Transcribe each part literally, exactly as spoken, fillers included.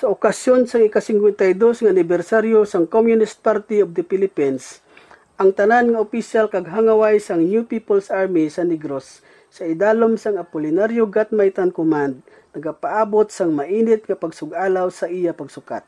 Sa okasyon sa ika-singkwenta y dos nga anibersaryo sang Communist Party of the Philippines, ang tanan nga opisyal kag hangaway sang New People's Army sa Negros sa idalom sang Apolinario Gatmaytan Command nagapaabot sang mainit nga pagsugalaw sa iya pagsukat.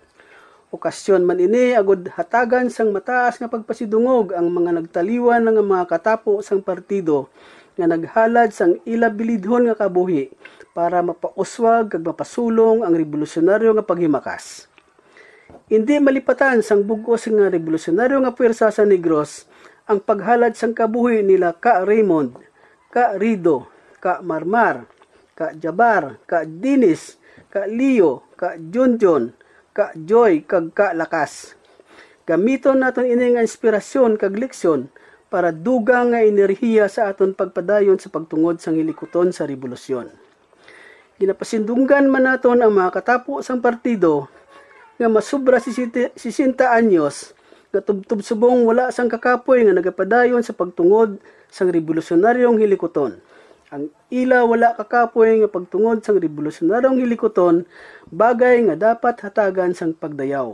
Okasyon man ini agud hatagan sang mataas nga pagpasidungog ang mga nagtaliwan nga mga katapo sang partido nga naghalad sang ilabilidhon nga kabuhi para mapauswag kag mapasulong ang revolusyonaryo nga paghimakas. Hindi malipatan sang bugos nga revolusyonaryo nga puwersa sa Negros ang paghalad sang kabuhi nila Ka Raymond, Ka Rido, Ka Marmar, Ka Jabar, Ka Dinis, Ka Leo, Ka Junjun, Ka Joy, kag Ka Lakas. Gamiton naton ini nga inspirasyon kag leksyon para dugang nga enerhiya sa aton pagpadayon sa pagtungod sang hilikuton sa revolusyon. Ginapasindunggan man naton ang mga katapo sang partido nga masubra sesenta anyos nga tubtub-subong wala sang kakapoy nga nagapadayon sa pagtungod sang revolusyonaryong hilikuton. Ang ila wala kakapoy nga pagtungod sang revolusyonaryong hilikuton bagay nga dapat hatagan sang pagdayaw.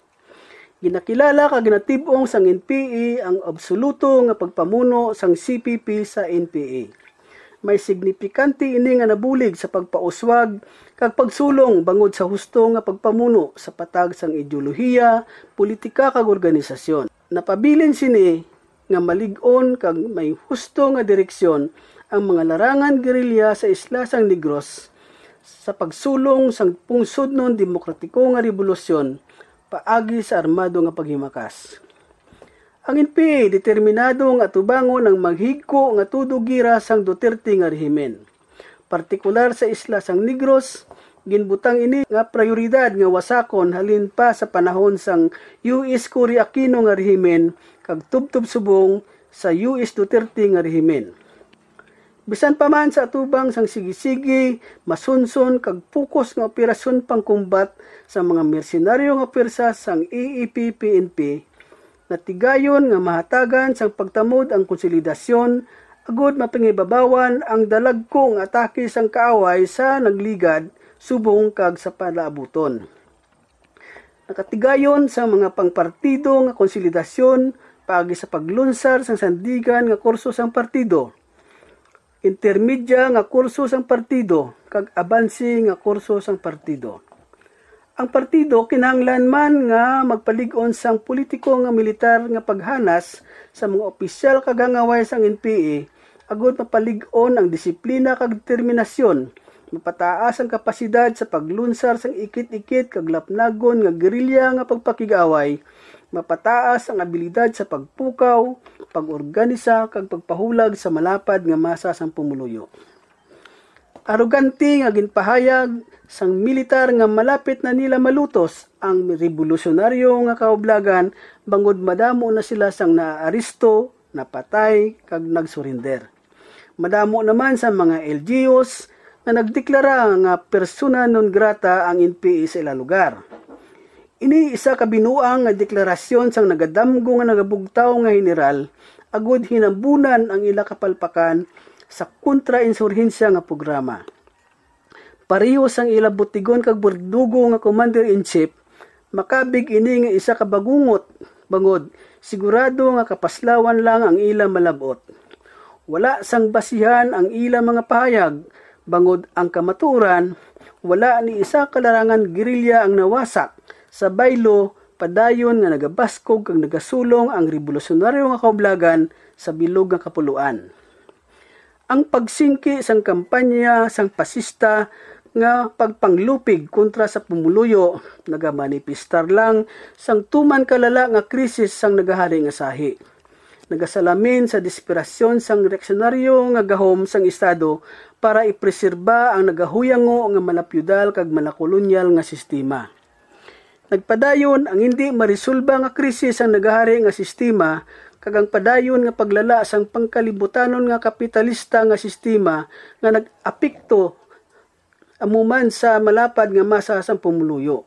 Ginakilala kag ginatib-ong sang N P A ang absoluto nga pagpamuno sang C P P sa N P A. May signifikante ini nga nabulig sa pagpauswag kag pagsulong bangod sa husto nga pagpamuno sa patag sang ideolohiya, politika kag organisasyon. Napabilin sini nga malig-on kag may husto nga direksyon ang mga larangan gerilya sa isla sang Negros sa pagsulong sang pungsodnon demokratiko nga revolusyon paagi sa armado nga paghimakas. Ang N P A determinado nga tubangon ang maghigko nga tudugira sang Duterte nga rehimen. Partikular sa isla sang Negros, ginbutang ini nga prioridad nga wasakon halin pa sa panahon sang U S Cory Aquino nga rehimen kag tubtub subong sa U S Duterte nga rehimen. Bisan pa man sa atubang sang sige-sige, masunson kag pukos nga operasyon pangkumbat sa mga mersenaryo nga pwersa sang A A P P N P, natigayon nga mahatagan sang pagtamod ang konsolidasyon agud mapangibabawan ang dalagko nga atake sang kaaway sa nagligad subong kag sa palaabuton. Nakatigayon sa mga pangpartido nga konsolidasyon paagi sa paglunsar sang sandigan nga kurso sang partido, intermedya nga kurso sang partido kag abansi nga kurso sang partido. Ang partido kinahanglan man nga magpalig-on sang politiko nga militar nga paghanas sa mga opisyal kag hangaway sang N P A agud mapalig-on ang disiplina kag determinasyon, mapataas ang kapasidad sa paglunsar sang ikit-ikit kag lapnagon nga gerilya nga pagpakigaway, mapataas ang abilidad sa pagpukaw, pag-organisa kag pagpahulag sa malapad nga masa sang pumuluyo. Arogante nga ginpahayag sang militar nga malapit na nila malutos ang revolusyonaryo nga kaublagan bangod madamo na sila sang naaristo, napatay kag nagsurinder. Madamo naman sa mga L G Os na nagdeklara nga persona non grata ang N P A sa ila lugar. Ini isa ka binuang nga deklarasyon sang nagadamgo nga nagabugtaw nga general agud hinambunan ang ila kapalpakan sa kontra-insurhensya nga programa. Pareho sang ila butigon kag berdugo nga commander-in-chief, makabig ini nga isa ka bagungot bangod sigurado nga kapaslawan lang ang ila malabot. Wala sang basihan ang ila mga pahayag bangod ang kamaturan wala ni isa ka larangan gerilya ang nawasak sa baylo padayon nga nagabaskog kag nagasulong ang revolusyonaryo nga kaublagan sa bilog nga kapuluan. Ang pagsingki sang kampanya sang pasista nga pagpanglupig kontra sa pumuluyo nagamanifestar lang sang tuman kalala nga krisis sang nagahari nga sahi. Nagasalamin sa desperasyon sang reaksyonaryo nga gahom sang estado para ipreserba ang nagahuyango nga malapyudal kag malakolonyal nga sistema. Nagpadayon ang hindi marisolba nga krisis ang nagahari nga sistema kag ang padayon nga paglala sang pangkalibutanon nga kapitalista nga sistema nga nag-apekto amuman sa malapad nga masa sang pumuluyo.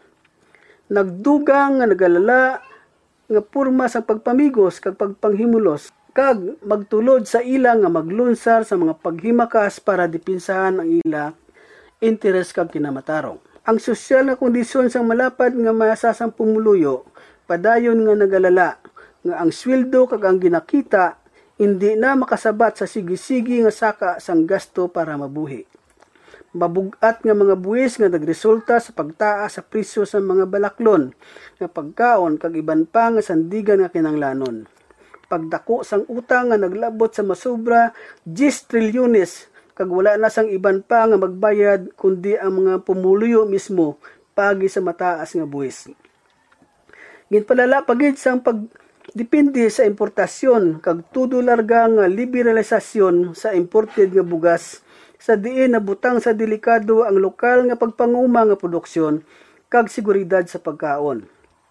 Nagdugang nga nagalala nga porma sa pagpamigos kag pagpanghimulos kag magtulod sa ila nga maglunsar sa mga paghimakas para dipinsahan ang ila interes kag kinamatarong. Ang sosyal nga kondisyon sang malapad nga masasang pumuluyo, padayon nga nagalala, nga ang sweldo kag ang ginakita, hindi na makasabat sa sige-sige nga saka sang gasto para mabuhi. Mabugat nga mga buwis nga nagresulta sa pagtaas sa presyo sa mga balaklon, nga pagkaon kag iban pa nga sandigan nga kinanglanon. Pagdako sang utang nga naglabot sa masobra ten trilyones, kag wala na sang iban pa nga magbayad kundi ang mga pumuluyo mismo pagi sa mataas nga buwis. Ginpalala pagid sang pagdepende sa importasyon kag tudo larga nga liberalisasyon sa imported nga bugas, sa diin nabutang sa delikado ang lokal nga pagpanguma nga produksyon kag seguridad sa pagkaon.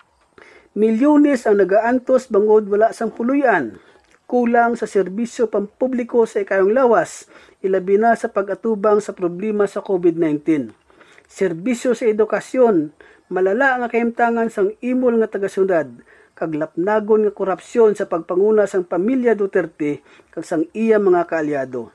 Milyones ang nagaantos bangod wala sang puluyan, kulang sa serbisyo pampubliko sa ikayong lawas, ilabi na sa pag-atubang sa problema sa COVID nineteen. Serbisyo sa edukasyon, malala nga kahimtangan sang imol nga taga-syudad, kag lapnagon nga korupsyon sa pagpanguna sang pamilya Duterte kag sang iya mga kaalyado.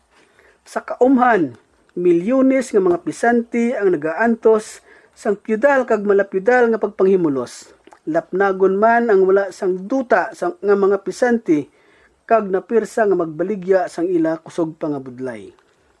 Sa kaumhan, milyones nga mga pisanti ang nagaantos sang piyudal kag malapyudal nga pagpanghimulos. Lapnagon man ang wala sang duta sang nga mga pisanti kag napirsa nga magbaligya sang ila kusog pa nga budlay.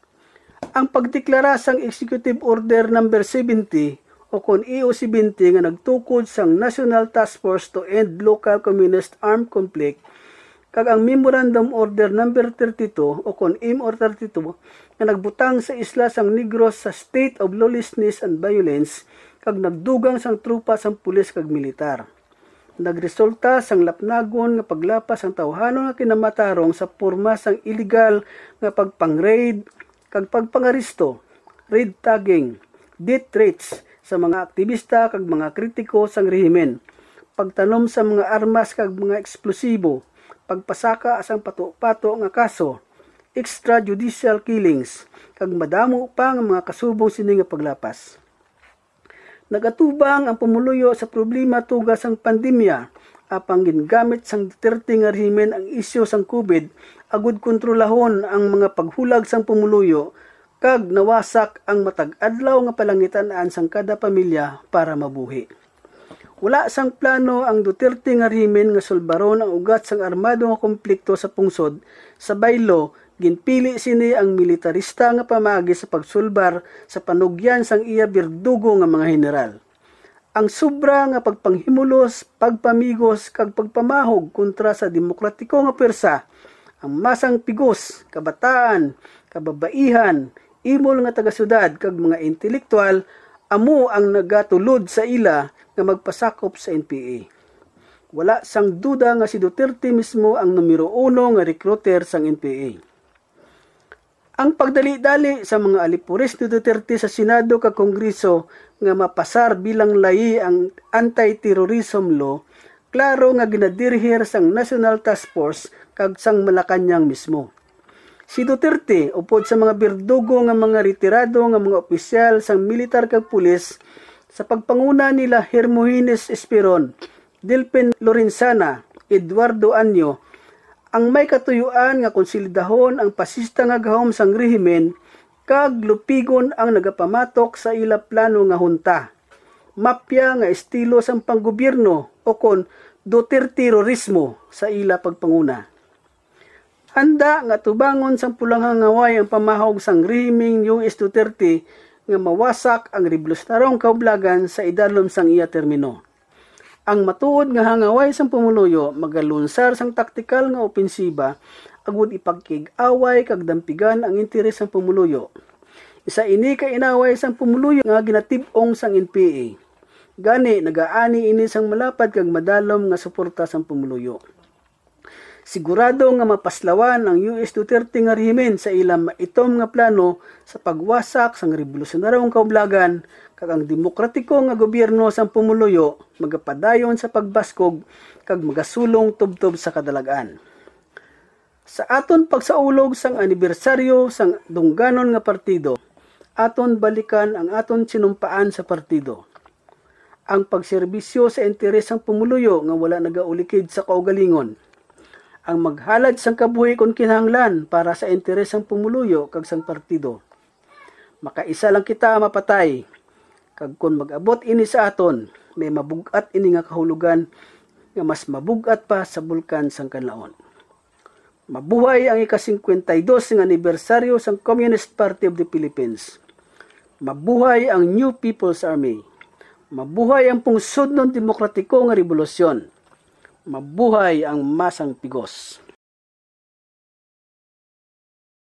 Ang pagdeklara sang Executive Order number seventy o kon E O seventy nga nagtukod sang National Task Force to End Local Communist Armed Conflict kag ang Memorandum Order number thirty-two o kon M O thirty-two nga nagbutang sa isla sang Negros sa state of lawlessness and violence kag nagdugang sang trupa sang pulis kag militar. Nagresulta sang lapnagon nga paglapas ang tawhanon nga kinamatarong sa porma sang illegal nga pagpang-raid kag pagpangaristo, raid tagging, death threats sa mga aktivista kag mga kritiko sang rehimen, pagtanom sa mga armas kag mga eksplosibo, pagpasaka asang pato-pato nga kaso, extrajudicial killings, kag madamo pa nga mga kasubong sini nga paglapas. Nagatubang ang pumuluyo sa problema tugas sang pandemya, apang gingamit sang Duterte nga rehimen ang isyu sang COVID, agud kontrolahon ang mga paghulag sang pumuluyo, kag nawasak ang matag-adlaw nga palangitan-an sang kada pamilya para mabuhi. Wala sang plano ang Duterte nga rehimen nga sulbaron ang ugat sang armado nga konflikto sa pungsod, sa baylo, ginpili sini ang militarista nga pamagi sa pagsulbar sa panugyan sang iya birdugo nga mga general. Ang sobra nga pagpanghimulos, pagpamigos, kag pagpamahog kontra sa demokratiko nga pwersa, ang masang pigos, kabataan, kababaihan, imol nga taga-syudad kag mga intelektual, amo ang nagatulod sa ila nga magpasakop sa N P A. Wala sang duda nga si Duterte mismo ang numero uno nga recruiter sang N P A. Ang pagdali-dali sa mga alipuris ni Duterte sa Senado kag Kongreso nga mapasar bilang layi ang anti-terrorism law, klaro nga ginadirihir sang National Task Force kag sang Malacañang mismo. Si Duterte, upod sa mga birdugo nga mga retirado nga mga opisyal sang militar kag pulis, sa pagpanguna nila Hermogenes Esperon, Delpin Lorenzana, Eduardo Anyo, ang may katuyuan nga konsolidahon ang pasista nga gahom sang rehimen kag lupigon ang nagapamatok sa ila plano nga hunta. Mapya nga estilo sang panggobyerno o kon Duterte-terorismo sa ila pagpanguna. Handa nga tubangon sang pulang hangaway ang pamahog sang rehimeng U S Duterte nga mawasak ang revolusyonarong kaublagan sa idalom sang iya termino. Ang matuod nga hangaway sang pumuluyo magalunsar sang taktikal nga opensiba agud ipagkig-away kag dampigan ang interes sang pumuluyo. Isa ini ka inaway sang pumuluyo nga ginatib-ong sang N P A. Gani nagaani ini sang malapad kag madalom nga suporta sang pumuluyo. Sigurado nga mapaslawan ang U S Duterte nga rehimen sa ilang maitom nga plano sa pagwasak sang revolusyonarong kaublagan kag ang demokratiko nga gobyerno sang pumuluyo magapadayon sa pagbaskog kag magasulong tubtob sa kadalagan. Sa aton pagsaulog sang anibersaryo sang dungganon nga partido, aton balikan ang aton sinumpaan sa partido. Ang pagserbisyo sa interes sang pumuluyo nga wala nagaulikid sa kaugalingon. Ang maghalad sang kabuhi kon kinahanglan para sa interes sang pumuluyo kag sang partido. Makaisa lang kita mapatay. Kag kun mag-abot ini sa aton, may mabugat ini nga kahulugan nga mas mabugat pa sa bulkan sang kanlaon. Mabuhay ang ika-fifty-two nga anibersaryo sang Communist Party of the Philippines. Mabuhay ang New People's Army. Mabuhay ang pungsod ng demokratiko nga revolusyon. Mabuhay ang Masang Pigos.